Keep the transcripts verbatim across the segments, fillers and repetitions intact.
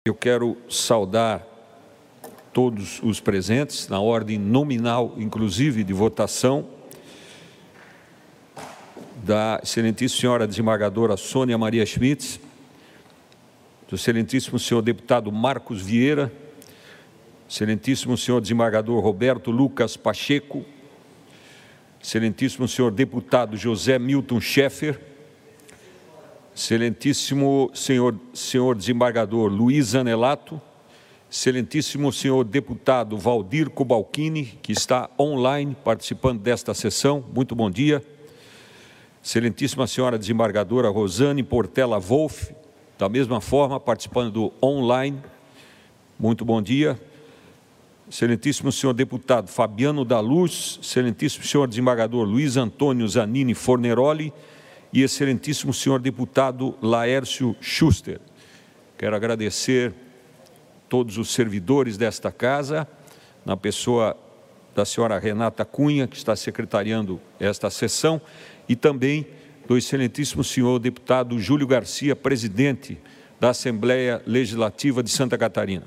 Eu quero saudar todos os presentes, na ordem nominal, inclusive, de votação, da excelentíssima senhora desembargadora Sônia Maria Schmitz, do excelentíssimo senhor deputado Marcos Vieira, excelentíssimo senhor desembargador Roberto Lucas Pacheco, excelentíssimo senhor deputado José Milton Schaeffer, excelentíssimo senhor, senhor desembargador Luiz Anelato, excelentíssimo senhor deputado Valdir Cobalcini, que está online participando desta sessão, muito bom dia. Excelentíssima senhora desembargadora Rosane Portela Wolff, da mesma forma, participando do online, muito bom dia. Excelentíssimo senhor deputado Fabiano da Luz, excelentíssimo senhor desembargador Luiz Antônio Zanini Forneroli e excelentíssimo senhor deputado Laércio Schuster. Quero agradecer todos os servidores desta casa, na pessoa da senhora Renata Cunha, que está secretariando esta sessão, e também do excelentíssimo senhor deputado Júlio Garcia, presidente da Assembleia Legislativa de Santa Catarina.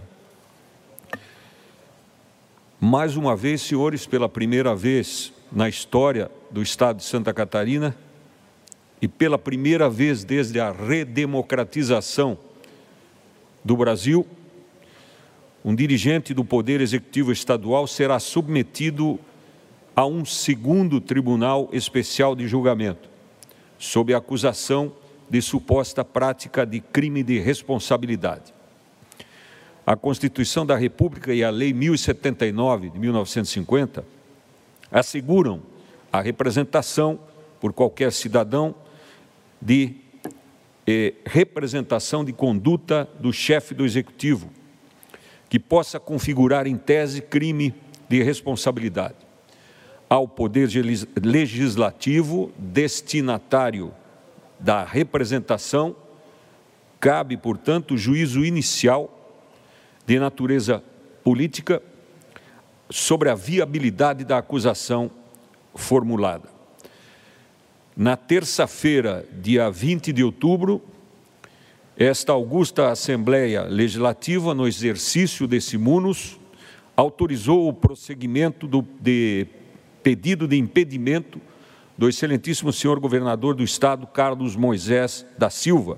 Mais uma vez, senhores, pela primeira vez na história do Estado de Santa Catarina e pela primeira vez desde a redemocratização do Brasil, um dirigente do Poder Executivo Estadual será submetido a um segundo Tribunal Especial de Julgamento, sob a acusação de suposta prática de crime de responsabilidade. A Constituição da República e a Lei mil e setenta e nove, de mil novecentos e cinquenta, asseguram a representação por qualquer cidadão de eh, representação de conduta do chefe do Executivo, que possa configurar em tese crime de responsabilidade. Ao Poder Legislativo, destinatário da representação, cabe, portanto, juízo inicial de natureza política sobre a viabilidade da acusação formulada. Na terça-feira, dia vinte de outubro, esta augusta Assembleia Legislativa, no exercício desse munus, autorizou o prosseguimento do de pedido de impedimento do excelentíssimo senhor governador do Estado, Carlos Moisés da Silva.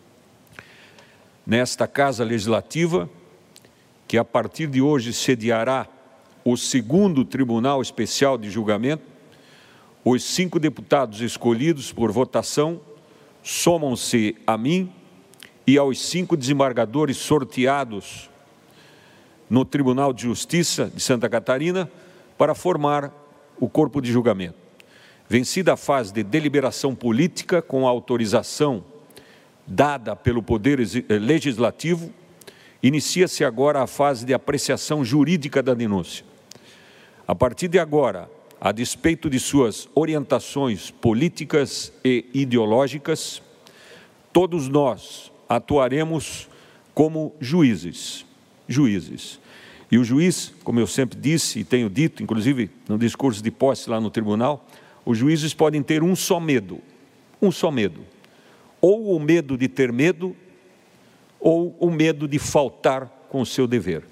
Nesta Casa Legislativa, que a partir de hoje sediará o segundo Tribunal Especial de Julgamento, os cinco deputados escolhidos por votação somam-se a mim e aos cinco desembargadores sorteados no Tribunal de Justiça de Santa Catarina para formar o corpo de julgamento. Vencida a fase de deliberação política com a autorização dada pelo Poder Legislativo, inicia-se agora a fase de apreciação jurídica da denúncia. A partir de agora, a despeito de suas orientações políticas e ideológicas, todos nós atuaremos como juízes, juízes. E o juiz, como eu sempre disse e tenho dito, inclusive no discurso de posse lá no tribunal, os juízes podem ter um só medo, um só medo, ou o medo de ter medo, ou o medo de faltar com o seu dever.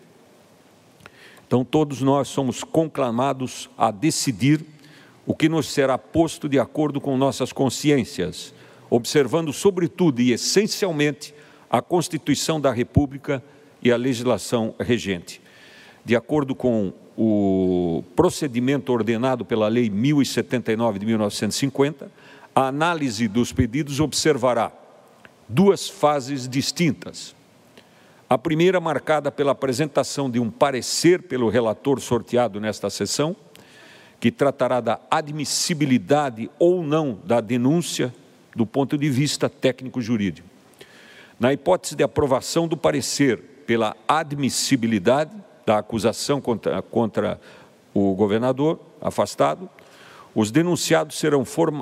Então, todos nós somos conclamados a decidir o que nos será posto de acordo com nossas consciências, observando, sobretudo e essencialmente, a Constituição da República e a legislação regente. De acordo com o procedimento ordenado pela Lei mil e setenta e nove de mil novecentos e cinquenta, a análise dos pedidos observará duas fases distintas. A primeira marcada pela apresentação de um parecer pelo relator sorteado nesta sessão, que tratará da admissibilidade ou não da denúncia do ponto de vista técnico-jurídico. Na hipótese de aprovação do parecer pela admissibilidade da acusação contra, contra o governador afastado, os denunciados serão, forma,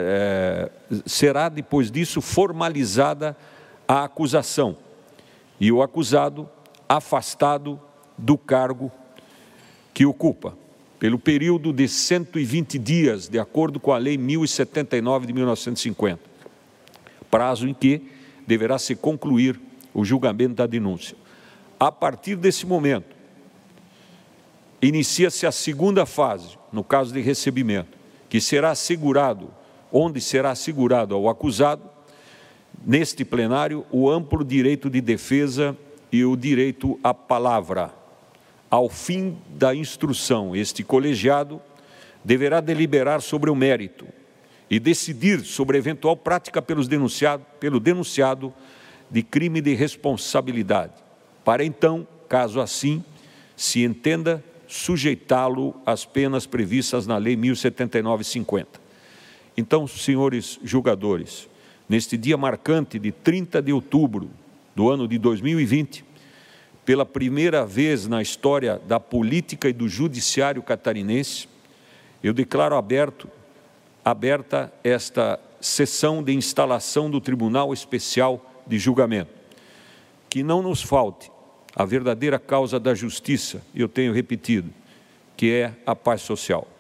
é, é, será depois disso formalizada a acusação e o acusado afastado do cargo que ocupa, pelo período de cento e vinte dias, de acordo com a Lei mil e setenta e nove de mil novecentos e cinquenta, prazo em que deverá se concluir o julgamento da denúncia. A partir desse momento, inicia-se a segunda fase, no caso de recebimento, que será assegurado, onde será assegurado ao acusado, neste plenário, o amplo direito de defesa e o direito à palavra. Ao fim da instrução, este colegiado deverá deliberar sobre o mérito e decidir sobre a eventual prática pelos denunciado, pelo denunciado de crime de responsabilidade, para então, caso assim, se entenda sujeitá-lo às penas previstas na Lei mil setenta e nove cinquenta. Então, senhores julgadores, neste dia marcante de trinta de outubro do ano de dois mil e vinte, pela primeira vez na história da política e do judiciário catarinense, eu declaro aberto, aberta esta sessão de instalação do Tribunal Especial de Julgamento. Que não nos falte a verdadeira causa da justiça, eu tenho repetido, que é a paz social.